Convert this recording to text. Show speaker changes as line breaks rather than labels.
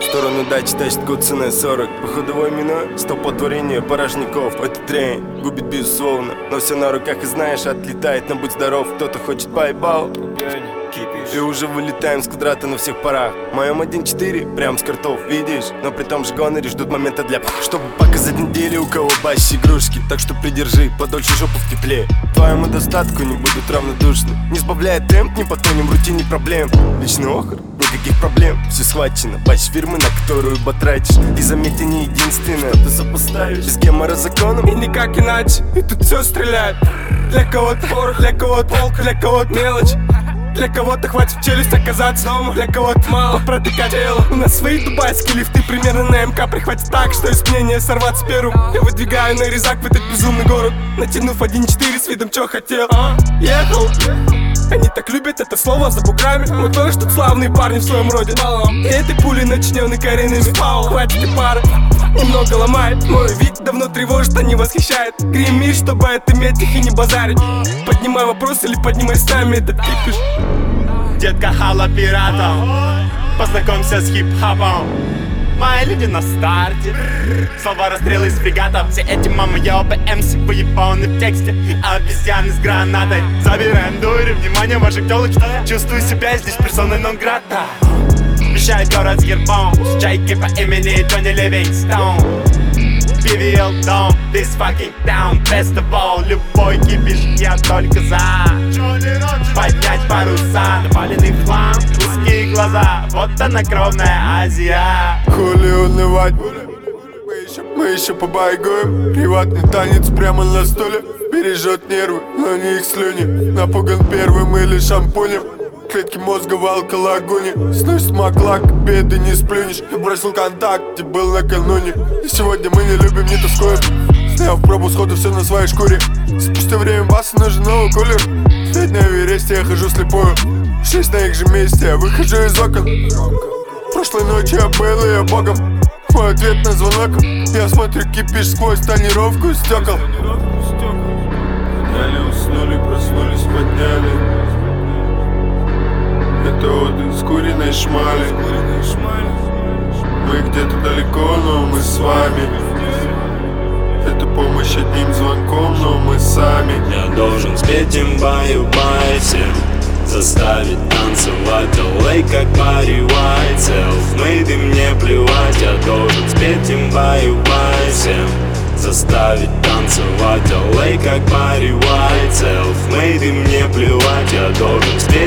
сторону дачи тащит куцаная 40. Походовой миной, стопотворение порожняков. Этот трень губит безусловно, но все на руках и знаешь, отлетает, но будь здоров. Кто-то хочет поебал, и уже вылетаем с квадрата на всех парах. В моем 1.4 прям с картов, видишь? Но при том же гонори ждут момента для чтобы показать неделю, у кого бащи игрушки. Так что придержи подольше жопу в тепле. Твоему достатку не будут равнодушны. Не сбавляя темп, не потонем в рутине проблем. Личный охр, никаких проблем. Все схвачено, бащ фирмы, на которую потратишь. И заметь, не единственное, ты сопоставишь без гемора законом
и никак иначе, и тут все стреляет. Для кого-то порох, для кого-то волк, для кого-то мелочь. Для кого-то хватит в челюсть оказаться дома, для кого-то мало протыкать тело. У нас свои дубайские лифты, примерно на МК прихватит так, что из мнения сорваться первым. Я выдвигаю на резак в этот безумный город, натянув 1.4 с видом чё хотел. Ехал. Они так любят это слово за буграми. Мы тоже тут славные парни в своем роде. И этой пулей начиненный коренными фаул. Хватит и пары, немного ломает. Мой вид давно тревожит, а не восхищает. Гремишь, чтобы отыметь их и не базарить. Поднимай вопрос или поднимай сами этот кипиш.
Детка хала пиратом, познакомься с хип-хопом. Мои люди на старте, слова расстрелы из фрегатов. Все эти мамоёбы МС выебаны в тексте, а обезьяны с гранатой. Забираем дури, внимание ваших тёлочек. Чувствую себя здесь персоной нон-грата. Вещает город с гербом, с чайки по имени Джонни Ливингстон. PVL дом, this fucking town festival. Любой кипиш, я только за. Поднять паруса, напаленный в хлам, узкие глаза. Вот она кровная Азия.
Хули унывать, мы еще побайгуем. Приватный танец прямо на стуле. Бережет нервы, но не их слюни. Напуган первым или шампунем. Клетки мозга в алколагуне. Сносит маклак, беды не сплюнешь. Я бросил контакт, где был накануне. И сегодня мы не любим, не тоскуем. Сняв пробу, сходу все на своей шкуре. Спустя время басу нужен новый кулер. Стоять на Эвересте, я хожу слепую. 6 на их же месте, я выхожу из окон. Прошлой ночью я был ее богом. Мой ответ на звонок. Я смотрю кипиш сквозь тонировку стекол. Подняли, уснули, проснулись, подняли. Это отдых с куриной шмали. Мы где-то далеко, но мы с вами. Это помощь одним звонком, но мы сами.
Я должен спеть им баю-бай всем, заставить танцевать LA как Барри Уайт. Self-made, и мне плевать. Я должен спеть им баю-бай всем, заставить танцевать LA как Барри Уайт. Self-made, и мне плевать. Я должен спеть